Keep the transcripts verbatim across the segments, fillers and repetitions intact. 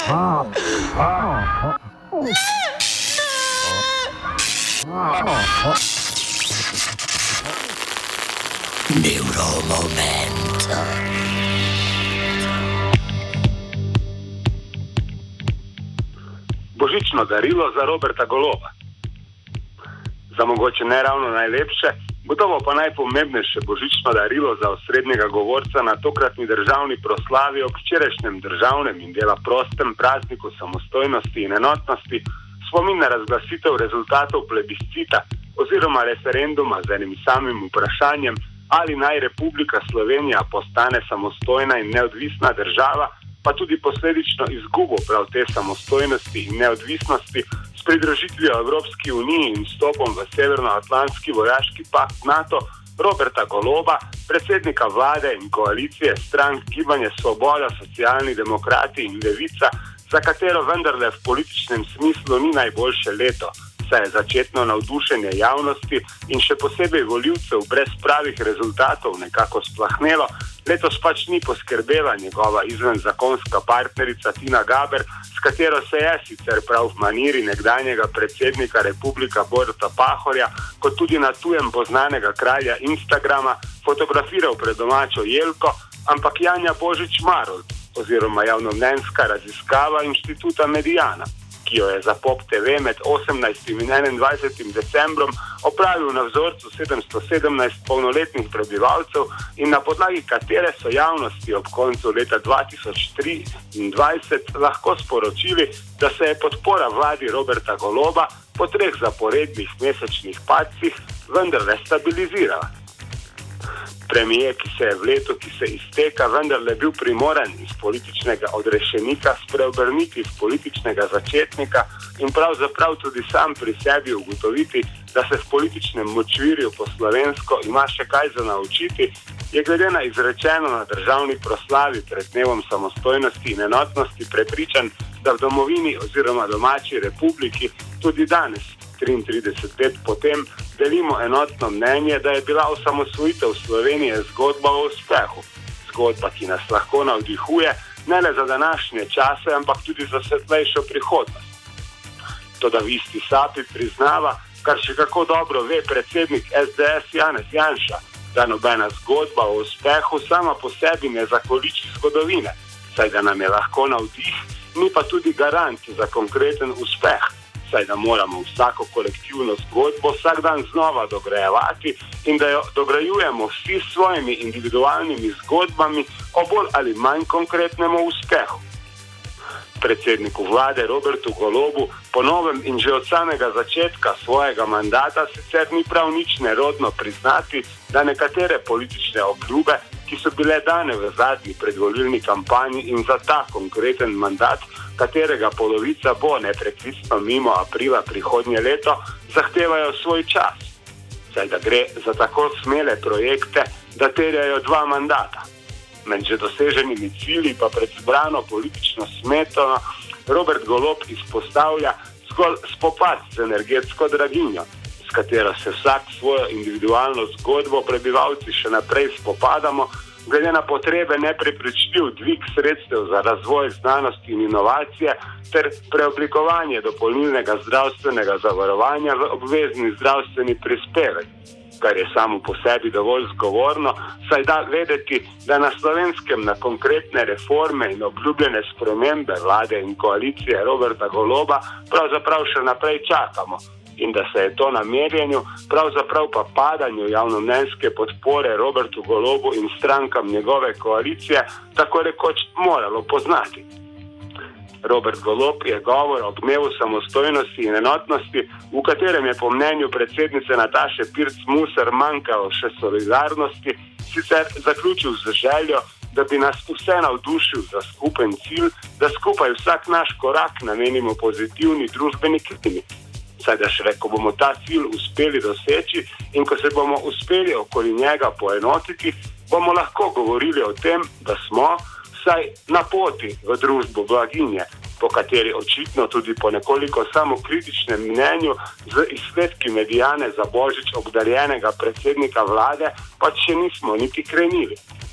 Neuromoment. Božično darilo za Roberta Goloba. Za mogoče ne ravno najlepše, gotovo pa najpomembnejše božično darilo za osrednjega govorca na tokratni državni proslavi ob včerajšnjem državnem in dela prostem prazniku samostojnosti in enotnosti spomin na razglasitev rezultatov plebiscita oziroma referenduma z enim samim vprašanjem, ali naj Republika Slovenija postane samostojna in neodvisna država, pa tudi posledično izgubo prav te samostojnosti in neodvisnosti s pridružitvijo Evropski uniji in vstopom v Severnoatlantski vojaški pakt NATO, Roberta Goloba, predsednika vlade in koalicije strank Gibanje Svoboda, Socialni demokrati in Levica, za katero vendarle v političnem smislu ni najboljše leto, saj je začetno navdušenje javnosti in še posebej volivcev brez pravih rezultatov nekako splahnelo, letos pač ni poskrbela njegova izvenzakonska partnerica Tina Gaber, s katero se je sicer prav v maniri nekdanjega predsednika Republika Boruta Pahorja, kot tudi na tujem poznanega kralja Instagrama, fotografiral pred domačo Jelko, ampak Janja Božič-Marolt oziroma javnomnenjska raziskava Inštituta Mediana, ki jo je za Pop T V med osemnajstim in enaindvajsetim decembrom opravil na vzorcu sedemsto sedemnajst polnoletnih prebivalcev in na podlagi katere so javnosti ob koncu leta dva tisoč triindvajset lahko sporočili, da se je podpora vladi Roberta Goloba po treh zaporednih mesečnih padcih vendarle stabilizirala. Premijer, ki se je v letu, ki se izteka, vendarle bil primoran iz političnega odrešenika spreobrniti v političnega začetnika in pravzaprav tudi sam pri sebi ugotoviti, da se v političnem močvirju po slovensko ima še kaj za naučiti, je glede na izrečeno na državni proslavi pred dnevom samostojnosti in enotnosti prepričan, da v domovini oziroma domači republiki tudi danes, triintrideset let potem, delimo enotno mnenje, da je bila osamosvojitev Slovenije zgodba o uspehu. Zgodba, ki nas lahko navdihuje ne le za današnje čase, ampak tudi za svetlejšo prihodnost. Toda v isti sapi priznava, kar še kako dobro ve predsednik S D S Janez Janša, da nobena zgodba o uspehu sama po sebi ne zakoliči zgodovine, saj da nam je lahko navdih, ni pa tudi garant za konkreten uspeh, saj da moramo vsako kolektivno zgodbo vsak dan znova dograjevati in da jo dograjujemo vsi s svojimi individualnimi zgodbami o bolj ali manj konkretnemu uspehu. Predsedniku vlade Robertu Golobu po novem in že od samega začetka svojega mandata sicer ni prav nič nerodno priznati, da nekatere politične obljube, ki so bile dane v zadnji predvolilni kampanji in za ta konkreten mandat, katerega polovica bo nepreklicno mimo aprila prihodnje leto, zahtevajo svoj čas. Saj da gre za tako smele projekte, da terjajo dva mandata. Med že doseženimi cilji pa pred zbrano politično smetano Robert Golob izpostavlja zgolj spopad z energetsko draginjo, s katero se vsak svojo individualno zgodbo prebivalci še naprej spopadamo, glede na potrebe neprepričljiv dvig sredstev za razvoj znanosti in inovacije ter preoblikovanje dopolnilnega zdravstvenega zavarovanja v obvezni zdravstveni prispevek, kar je samo po sebi dovolj zgovorno, saj da vedeti, da na Slovenskem na konkretne reforme in obljubljene spremembe vlade in koalicije Roberta Goloba pravzaprav še naprej čakamo in da se je to na merjenju, pravzaprav pa padanju javnomnenjske podpore Robertu Golobu in strankam njegove koalicije tako rekoč moralo poznati. Robert Golob je govor o dnevu samostojnosti in enotnosti, v katerem je po mnenju predsednice Nataše Pirc Musar manjkalo še solidarnosti, sicer zaključil z željo, da bi nas vse navdušil za skupen cilj, da skupaj vsak naš korak namenimo pozitivni družbeni klimi. Saj da šele, ko bomo ta cilj uspeli doseči in ko se bomo uspeli okoli njega poenotiti, bomo lahko govorili o tem, da smo vsaj na poti v družbo blaginje, po kateri očitno tudi po nekoliko samokritičnem mnenju z izsledki Mediane za božič obdarjenega predsednika vlade pač še nismo niti krenili.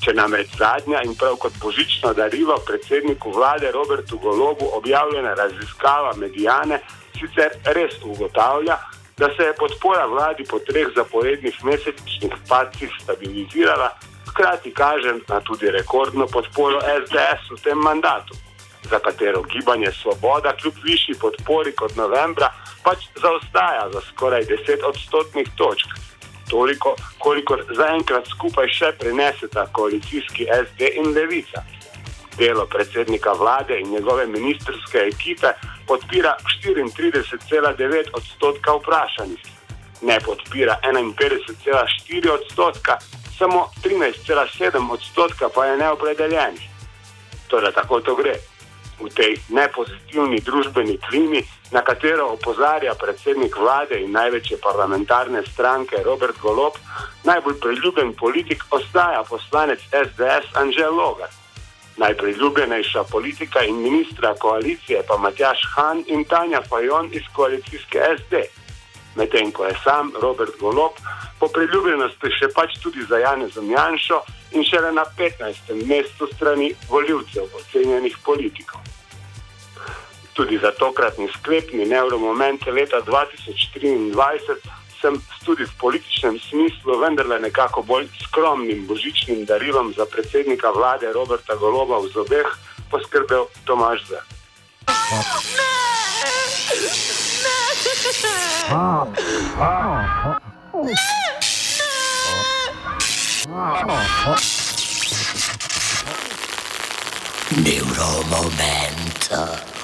Če namreč zadnja in prav kot božično darilo predsedniku vlade Robertu Golobu objavljena raziskava Mediane sicer res ugotavlja, da se je podpora vladi po treh zaporednih mesečnih padcih stabilizirala, hkrati kaže na tudi rekordno podporo es de es v tem mandatu, za katero Gibanje Svoboda kljub višji podpori kot novembra pač zaostaja za skoraj deset odstotnih točk. Toliko, kolikor zaenkrat skupaj še prineseta koalicijski es de in Levica. Delo predsednika vlade in njegove ministrske ekipe podpira štiriintrideset cela devet odstotka vprašanih. Ne podpira enainpetdeset cela štiri odstotka, samo trinajst cela sedem odstotka pa je neopredeljenih. Toda tako to gre. V tej nepozitivni družbeni klimi, na katero opozarja predsednik vlade in največje parlamentarne stranke Robert Golob, najbolj priljubljen politik ostaja poslanec es de es Anže Logar. Najpriljubljenejša politika in ministra koalicije pa Matjaž Han in Tanja Fajon iz koalicijske es de. Medtem ko je sam Robert Golob po priljubljenosti še pač tudi za Janezom Janšo in šele na petnajstem mestu strani volivcev ocenjenih politikov. Tudi za tokratni sklepni nevromoment leta dva tisoč triindvajset sem tudi v političnem smislu vendarle nekako bolj skromnim božičnim darilom za predsednika vlade Roberta Goloba v zobeh poskrbel Tomaž Zrn. Neuromoment.